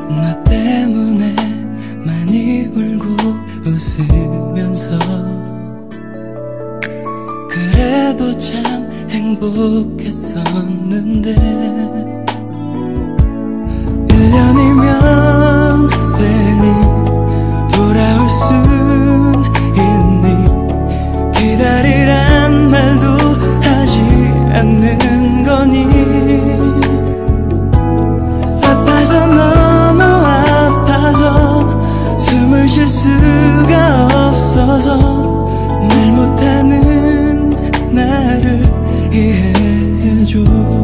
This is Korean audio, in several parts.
너 때문에 많이 울고 웃으면서 그래도 참 행복했었는데 1년이면 괜히 돌아올 순 있니 기다리란 말도 하지 않는 거니 아파서 너무 아파서 숨을 쉴 수가 없어서 말 못하는 나를 이해해줘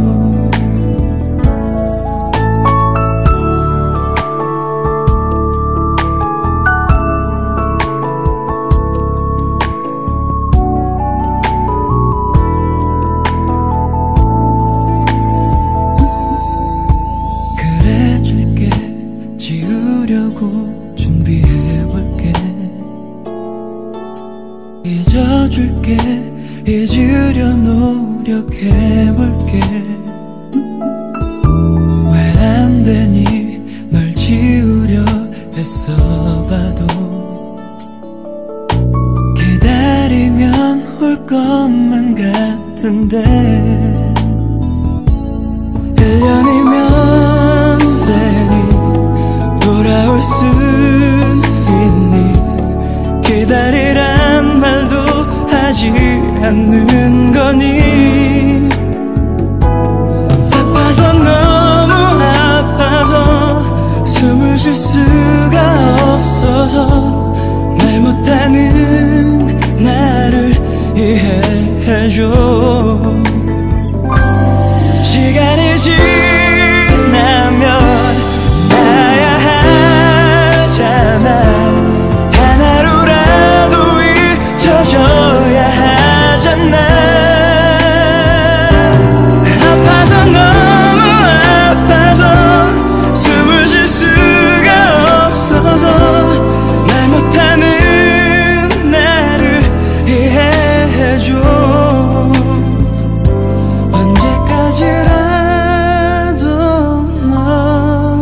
그래 줄게 지우려고 준비해볼게 잊어줄게 잊으려 노력해볼게 왜 안 되니 널 지우려 애써봐도 기다리면 올 것만 같은데 1년이면 괜히 돌아올 순 있니 기다리란 말도 하지 않는 거니 아파서 너무 아파서 숨을 쉴 수가 없어서 말 못하는 나를 이해해줘 시간이 지나면 나야 하잖아 단 하루라도 잊혀져야 하잖아 아파서 너무 아파서 숨을 쉴 수가 없어서 말 못하는 나를 이해해줘 언제까지라도 널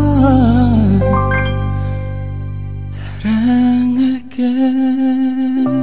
사랑할게